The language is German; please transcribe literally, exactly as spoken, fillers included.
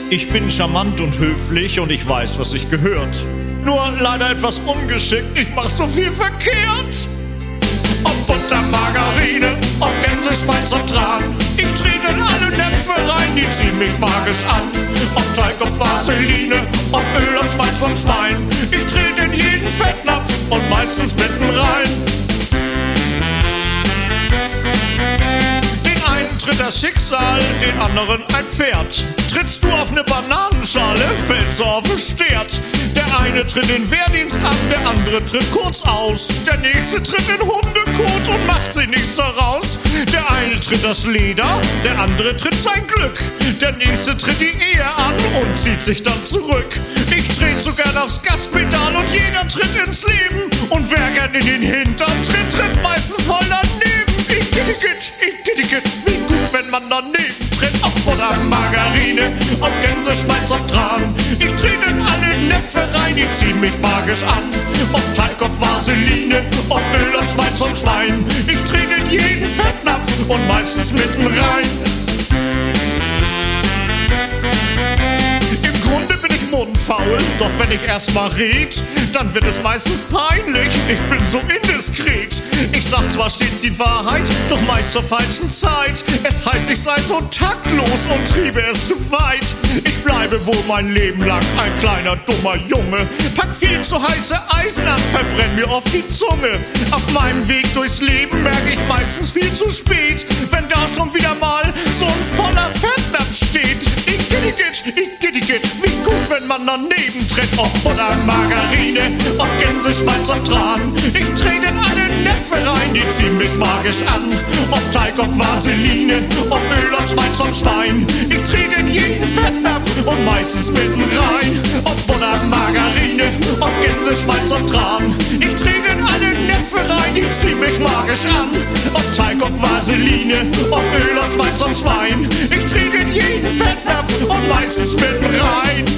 Ich bin charmant und höflich und ich weiß, was sich gehört. Nur leider etwas ungeschickt, ich mach so viel verkehrt. Ob Butter, Margarine, ob Gänse, Schmalz und Tran, ich trete in alle Näpfe rein, die ziehen mich magisch an. Ob Teig, ob Vaseline, ob Öl, ob Schmalz vom Schwein, ich trete in jeden Fettnapf und meistens mitten rein. Den einen tritt das Schicksal, den anderen ein Pferd. Trittst du auf ne Bananenschale, fällst du auf den Stert. Der eine tritt den Wehrdienst an, der andere tritt kurz aus. Der nächste tritt den Hundekot und macht sich nichts daraus. Der eine tritt das Leder, der andere tritt sein Glück. Der nächste tritt die Ehe an und zieht sich dann zurück. Ich trete so gern aufs Gaspedal und jeder tritt ins Leben. Und wer gern in den Hintern tritt, tritt meistens voll daneben. Ich gittigit, ich gittigit, wie gut, wenn man daneben tritt. Ob Butter, Margarine, ob Gänse, Schmalz und Tran, ich trete in alle Näpfe rein, die ziehen mich magisch an. Ob Teig, ob Vaseline, ob Öl, ob Schmalz vom Schwein, ich trete in jeden Fettnapf und meistens mitten rein. Im Grunde bin ich mundfaul, doch wenn ich erst mal red, dann wird es meistens peinlich, ich bin so indiskret. Ich sag zwar stets die Wahrheit, doch meist zur falschen Zeit. Es heißt, ich sei so taktlos und triebe es zu weit. Ich bleibe wohl mein Leben lang ein kleiner dummer Junge, pack viel zu heiße Eisen an, verbrenn mir oft die Zunge. Auf meinem Weg durchs Leben merke ich meistens viel zu spät, wenn da schon wieder mal so ein voller Fettnapf steht. Ich gittigit, ich gittigit, wie gut, wenn man daneben tritt. Ob Butter, Margarine, ob Gänse, Schmalz und Tran, ich trete in alle Näpfe rein, die ziehen mich magisch an. Ob Teig, ob Vaseline, ob Öl, ob Schmalz vom Schwein, ich trete in jeden Fettnapf und meistens mitten rein. Ob Butter, Margarine, ob Gänse, Schmalz und Tran, ich trete in alle Näpfe rein, die ziehen mich magisch an. Ob Teig, ob Vaseline, ob Öl, ob Schmalz vom Schwein, ich trete in jeden Fettnapf und meistens mitten rein.